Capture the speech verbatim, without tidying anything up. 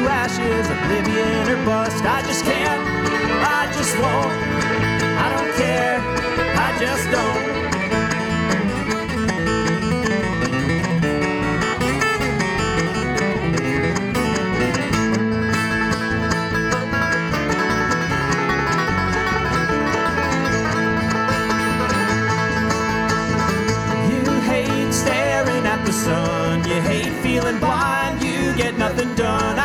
ashes, oblivion or bust. I just can't, I just won't, I don't care, I just don't.